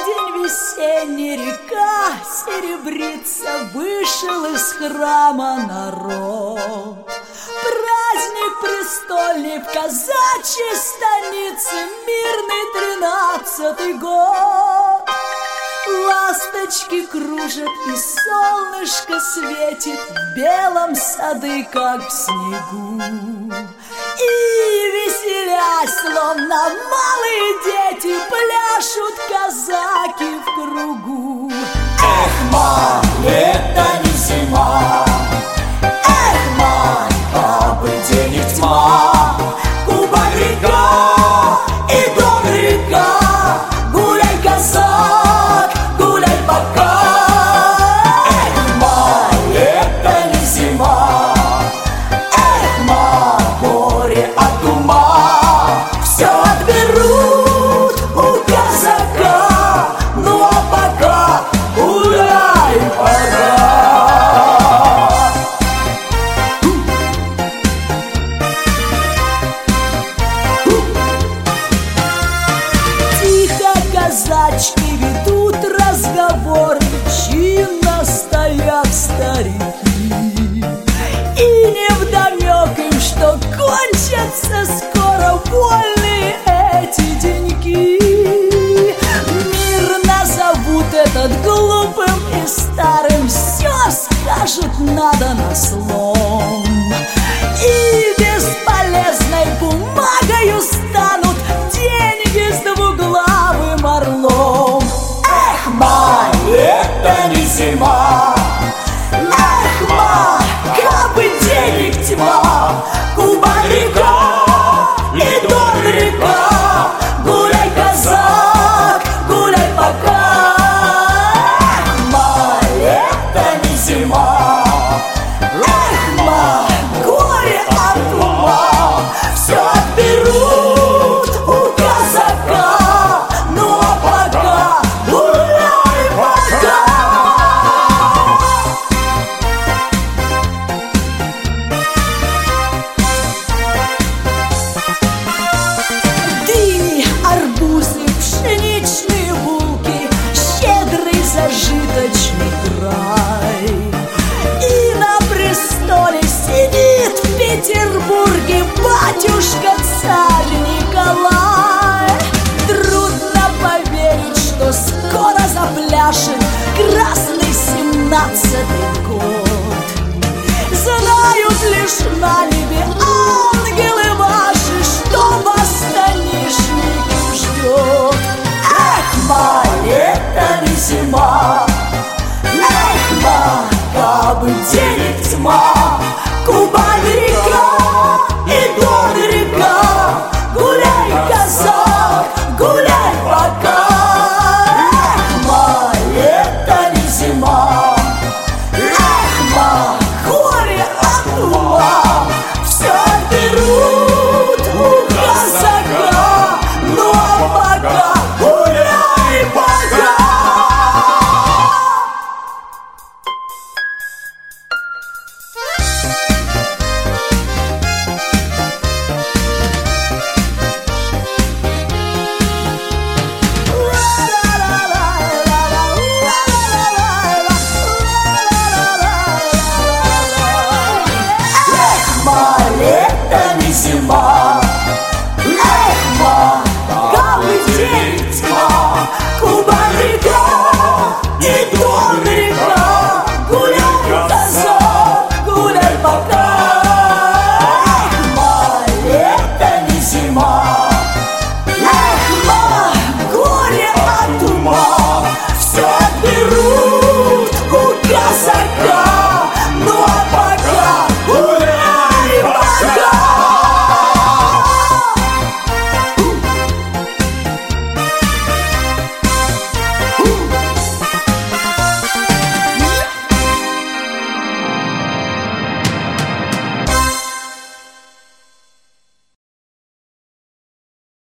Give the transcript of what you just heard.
День весенний, река серебрится, вышел из храма народ. Праздник престольный в казачьей станице, мирный 13-й год. Ласточки кружат, и солнышко светит, в белом сады, как в снегу. И, веселясь, словно малые дети, пляшут казаки в кругу. Эх, май, это не зима. Эх, май, кабы денег тьма. Кубань река и Дон река, гуляй, казак, гуляй пока. Эх, май, это не зима. Эх, май, Горе от ума. все отберут у казака. Ну а пока гуляй, пока. Тихо казачки ведут разговоры, чинно стоят старики. И невдомек им, что кончатся скоро вольные эти деньги. Мир назовут этот глупым и старым, все скажут надо на слом. И бесполезной бумагою станут деньги с двуглавым орлом. Эх, май, Это не зима. эх, май, кабы денег тьма. Кубань река и Дон река, гуляй, казак, гуляй пока. Эх, май, Это не зима. эх, май, горе от ума, все отберут у казака. Ну а пока гуляй, пока. Дыни, арбузы, пшеничные булки, щедрый зажиточный край. И на престоле сидит в Петербурге батюшка царь Николай. Трудно поверить, что скоро запляшет красный 17-й год. Знают лишь на